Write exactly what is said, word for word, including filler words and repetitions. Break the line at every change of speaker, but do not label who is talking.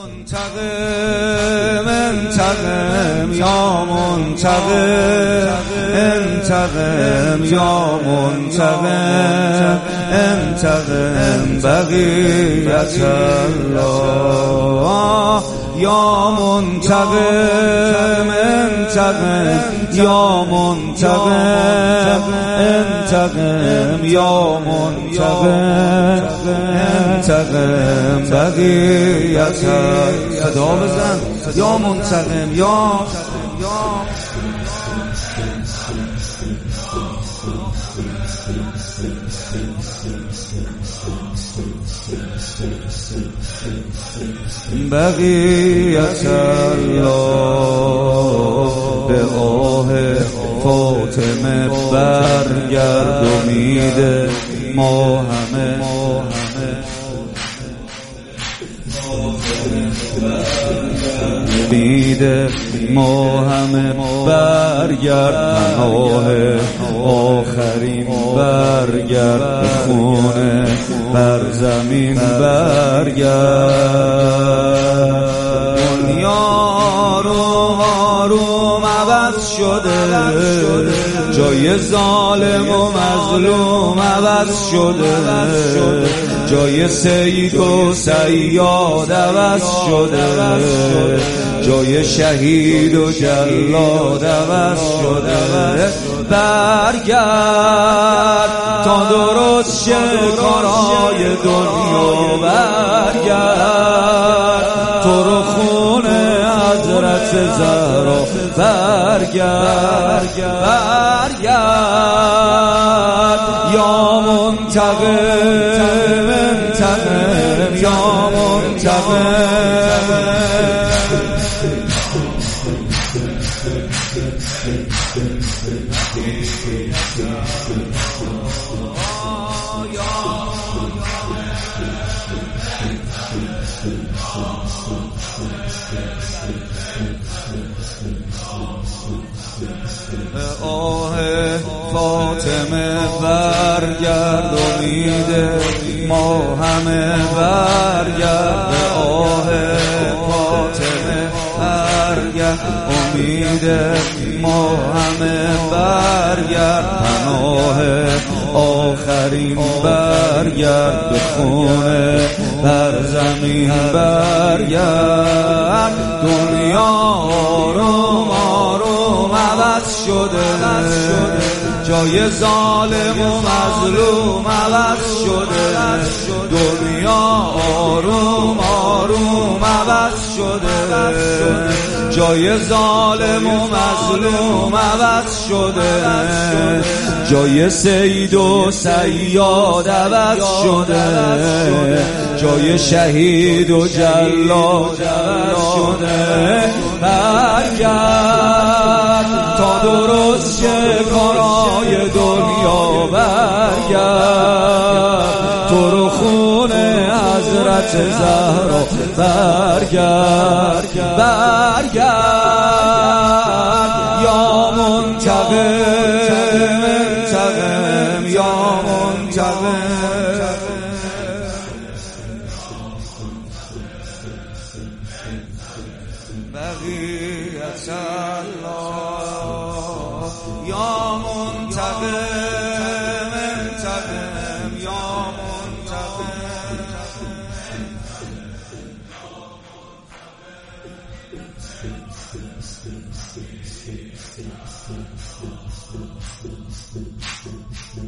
منتقم انتقم یا منتقم انتقم یا منتقم انتقم بقیت الله یا منتقم انتقم یا منتقم انتقم یا منتقم انتقم بقیت صدا بزن یا منتقم یا بقیت الله به آه فاطمه برگرد امید ما همه امید ما همه برگرد پناه آخرین برگرد خونه بر زمین برگرد دنیا روم آروم عوض شده جای ظالم و مظلوم عوض شده جای سید و صیاد عوض شده جای شهید و جلاد عوض شده برگرد تا درست شه کارهای دنیا برگرد تو رو خونه حضرت زهرا برگرد برگرد یا منتقم منتقم یا منتقم آه فاطمه برگرد امید ما همه برگرد آه فاطمه برگرد امید ما همه برگرد پناه آخرین برگرد به خونه بر زمین برگرد دنیا آروم آروم عوض شده جای ظالم و مظلوم عوض شده دنیا آروم آروم عوض شده جای ظالم و مظلوم عوض شده جای سید و صیاد عوض شده جای شهید و جلاد عوض شده برگرد تا درست شه کارهای دنیا برگرد تو رو خونه حضرت زهرا برگرد برگرد یا منتقم منتقم یا منتقم بقیت الله یا منتقم منتقم یا منتقم